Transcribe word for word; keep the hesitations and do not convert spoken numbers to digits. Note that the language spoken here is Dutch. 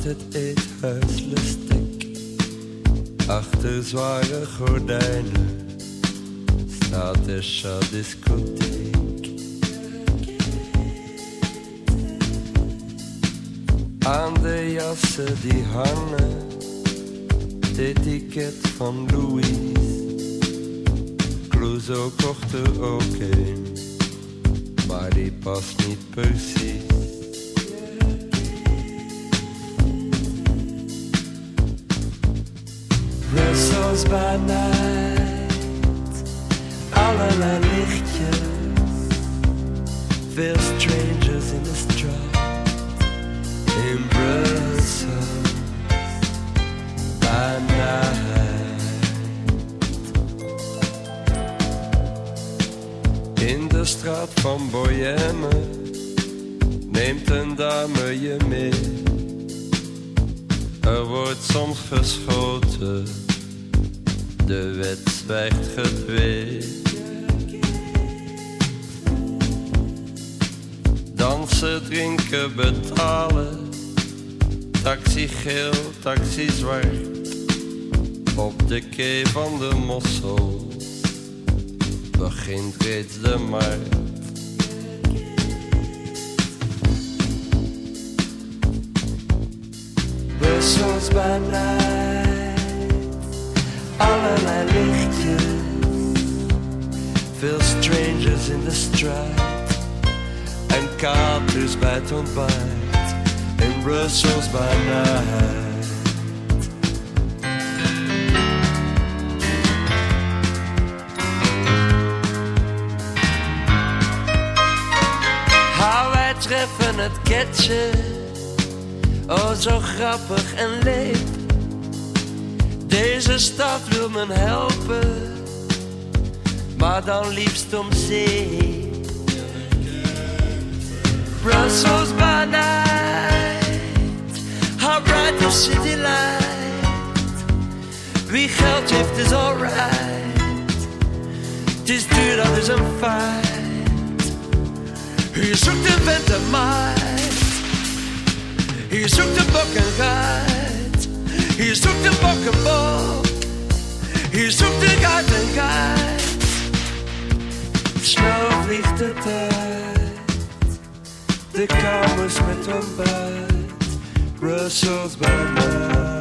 naast het eethuis lustig. Achter zware gordijnen staat de discotheek. Aan de jassen die hangen, het etiket van Louis. Clouseau kocht er ook een, maar die past niet precies. Brussels by night, allerlei lichtjes, veel strangers in de straat. In Brussels by night. In de straat van Bohème neemt een dame je mee. Er wordt soms geschoten, de wet zwijgt gedwee. Dansen, drinken, betalen, taxi geel, taxi zwart. Op de kee van de Mossels begint reeds de markt. Brussels by night, allerlei lichtjes, veel strangers in de straat en katers bij het ontbijt. In Brussels by night. How wij treffen het ketje, oh zo grappig en leep. Deze stad wil me helpen, maar dan liefst om zee. Brussels by night, how bright the city light. Wie geld heeft is alright, het is duur, dat is een feit. Je zoekt een vent en meid, je zoekt een bok en geit, je zoekt een bok en bok, je zoekt een geit en geit. Snel vliegt de tijd, de kamers met ontbijt, Brussels by night.